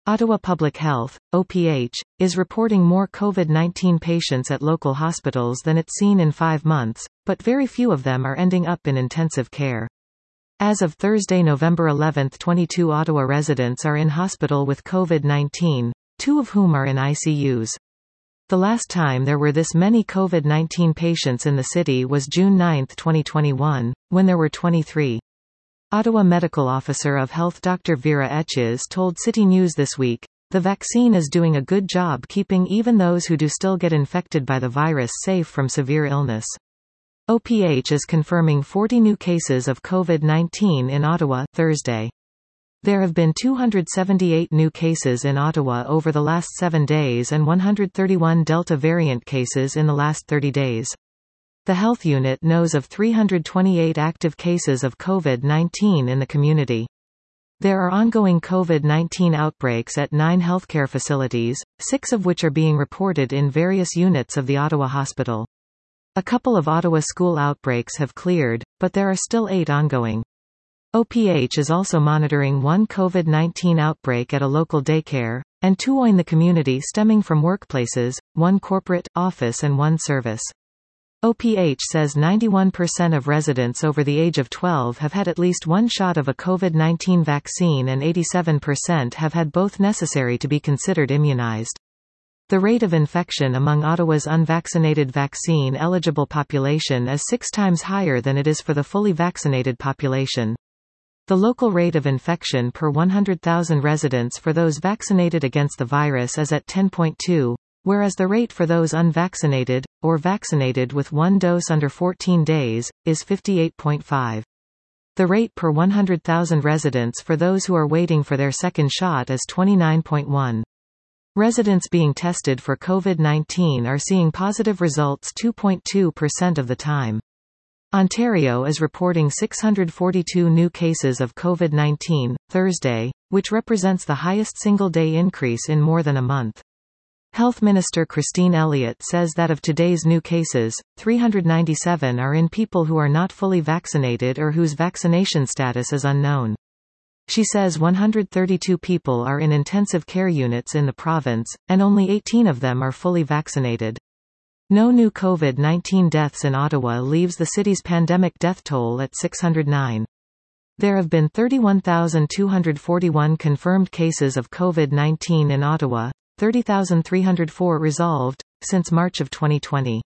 Ottawa Public Health, OPH, is reporting more COVID-19 patients at local hospitals than it's seen in 5 months, but very few of them are ending up in intensive care. As of Thursday, November 11, 22 Ottawa residents are in hospital with COVID-19, 2 of whom are in ICUs. The last time there were this many COVID-19 patients in the city was June 9, 2021, when there were 23. Ottawa Medical Officer of Health Dr. Vera Etches told City News this week, "The vaccine is doing a good job keeping even those who do still get infected by the virus safe from severe illness." OPH is confirming 40 new cases of COVID-19 in Ottawa, Thursday. There have been 278 new cases in Ottawa over the last 7 days and 131 Delta variant cases in the last 30 days. The health unit knows of 328 active cases of COVID-19 in the community. There are ongoing COVID-19 outbreaks at 9 healthcare facilities, 6 of which are being reported in various units of the Ottawa Hospital. A couple of Ottawa school outbreaks have cleared, but there are still 8 ongoing. OPH is also monitoring 1 COVID-19 outbreak at a local daycare, and 2 in the community stemming from workplaces, 1 corporate, office and 1 service. OPH says 91% of residents over the age of 12 have had at least 1 shot of a COVID-19 vaccine and 87% have had both necessary to be considered immunized. The rate of infection among Ottawa's unvaccinated vaccine-eligible population is 6 times higher than it is for the fully vaccinated population. The local rate of infection per 100,000 residents for those vaccinated against the virus is at 10.2. Whereas the rate for those unvaccinated, or vaccinated with 1 dose under 14 days, is 58.5. The rate per 100,000 residents for those who are waiting for their second shot is 29.1. Residents being tested for COVID-19 are seeing positive results 2.2% of the time. Ontario is reporting 642 new cases of COVID-19, Thursday, which represents the highest single-day increase in more than a month. Health Minister Christine Elliott says that of today's new cases, 397 are in people who are not fully vaccinated or whose vaccination status is unknown. She says 132 people are in intensive care units in the province, and only 18 of them are fully vaccinated. No new COVID-19 deaths in Ottawa leaves the city's pandemic death toll at 609. There have been 31,241 confirmed cases of COVID-19 in Ottawa, 30,304 resolved, since March of 2020.